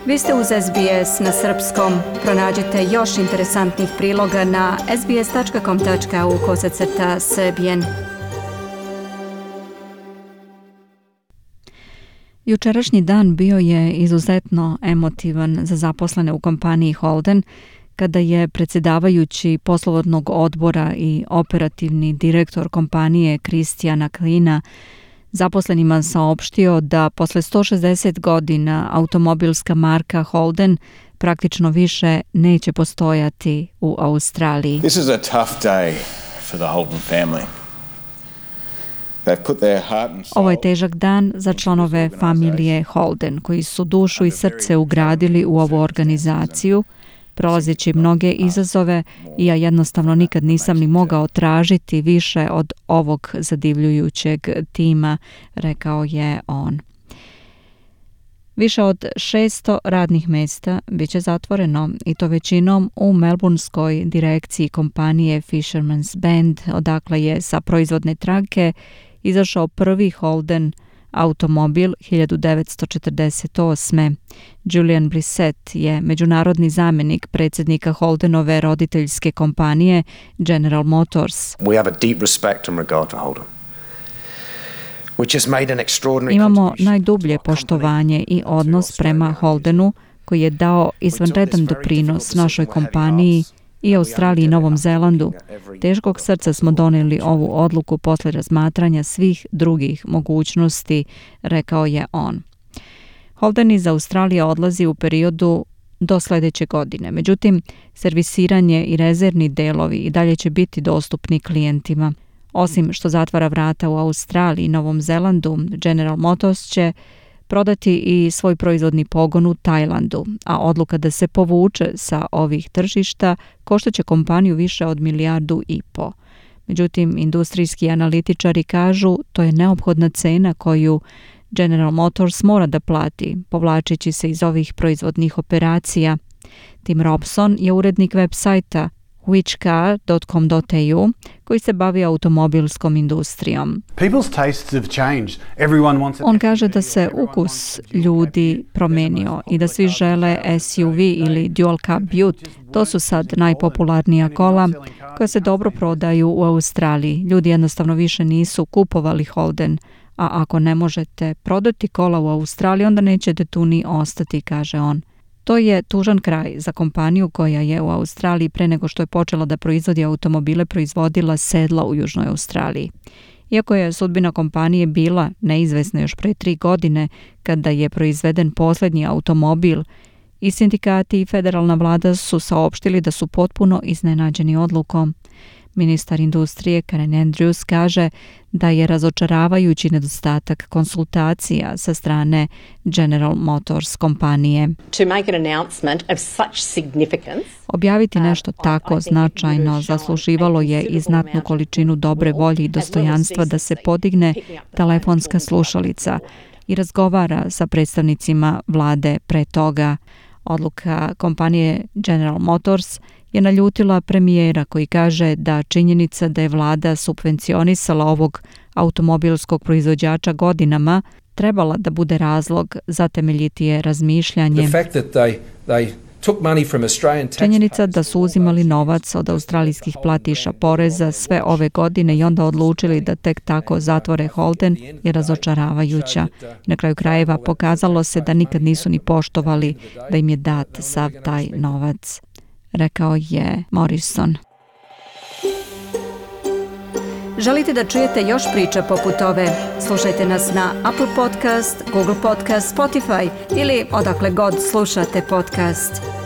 Vi ste uz SBS na srpskom. Pronađite još interesantnih priloga na sbs.com.au/srbijen. Jučerašnji dan bio je izuzetno emotivan za zaposlene u kompaniji Holden, kada je predsjedavajući poslovodnog odbora i operativni direktor kompanije Kristijana Klina zaposlenima saopštio da posle 160 godina automobilska marka Holden praktično više neće postojati u Australiji. This is a tough day for the Holden family. Ovo je težak dan za članove familije Holden, koji su dušu i srce ugradili u ovu organizaciju, prolazeći mnoge izazove, i ja jednostavno nikad nisam ni mogao tražiti više od ovog zadivljujućeg tima, rekao je on. Više od 600 radnih mjesta bit će zatvoreno, i to većinom u melbourneskoj direkciji kompanije Fisherman's Bend, odakle je sa proizvodne trake izašao prvi Holden automobil 1948. Julian Brissett je međunarodni zamjenik predsjednika Holdenove roditeljske kompanije General Motors. We have a deep respect and regard for Holden. Imamo najdublje poštovanje i odnos prema Holdenu, koji je dao izvanredan doprinos našoj kompaniji i Australiji i Novom Zelandu. Teškog srca smo donijeli ovu odluku posle razmatranja svih drugih mogućnosti, rekao je on. Holden iz Australije odlazi u periodu do sljedeće godine. Međutim, servisiranje i rezervni delovi i dalje će biti dostupni klijentima. Osim što zatvara vrata u Australiji i Novom Zelandu, General Motors će prodati i svoj proizvodni pogon u Tajlandu, a odluka da se povuče sa ovih tržišta koštaće kompaniju više od 1,5 milijardu. Međutim, industrijski analitičari kažu to je neophodna cena koju General Motors mora da plati, povlačeći se iz ovih proizvodnih operacija. Tim Robson je urednik web sajta whichcar.com.au koji se bavi automobilskom industrijom. On kaže da se ukus ljudi promenio i da svi žele SUV ili dual cab butte. To su sad najpopularnija kola koja se dobro prodaju u Australiji. Ljudi jednostavno više nisu kupovali Holden, a ako ne možete prodati kola u Australiji, onda nećete tu ni ostati, kaže on. To je tužan kraj za kompaniju koja je u Australiji pre nego što je počela da proizvodi automobile proizvodila sedla u Južnoj Australiji. Iako je sudbina kompanije bila neizvesna još pre 3 godine kada je proizveden posljednji automobil, i sindikati i federalna vlada su saopštili da su potpuno iznenađeni odlukom. Ministar industrije Karen Andrews kaže da je razočaravajući nedostatak konsultacija sa strane General Motors kompanije. Objaviti nešto tako značajno zasluživalo je i znatnu količinu dobre volje i dostojanstva da se podigne telefonska slušalica i razgovara sa predstavnicima vlade pre toga. Odluka kompanije General Motors je naljutila premijera, koji kaže da činjenica da je vlada subvencionisala ovog automobilskog proizvođača godinama trebala da bude razlog za temeljitije razmišljanje. Činjenica da su uzimali novac od australijskih platiša poreza sve ove godine i onda odlučili da tek tako zatvore Holden je razočaravajuća. Na kraju krajeva pokazalo se da nikad nisu ni poštovali da im je dat sav taj novac, rekao je Morrison. Želite da čujete još priča poput ove? Slušajte nas na Apple Podcast, Google Podcast, Spotify ili odakle god slušate podcast.